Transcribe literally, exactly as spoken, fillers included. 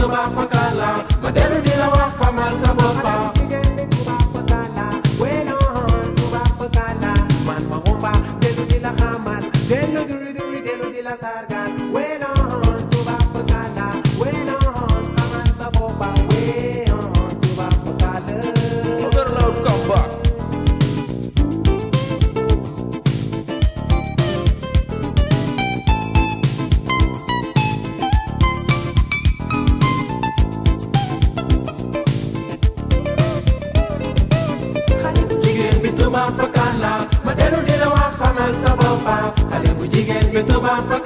tubaab fakkaat la ma dellu di la wax xamal sa boppa jigéen bi tubaab fakkaat la wenoon tubaab fakkaat la man ma xumba dellu di la xamal dellu duri duri dellu di la sargal wenoon tubaab fakkaat la wenoon xamal sa boppa wenoon tubaab fakkaat la Overload comeback. jigéen bi tubaab fakkaat la ma dellu di la wax xamal sa boppa xale bu jigéen bi tubaab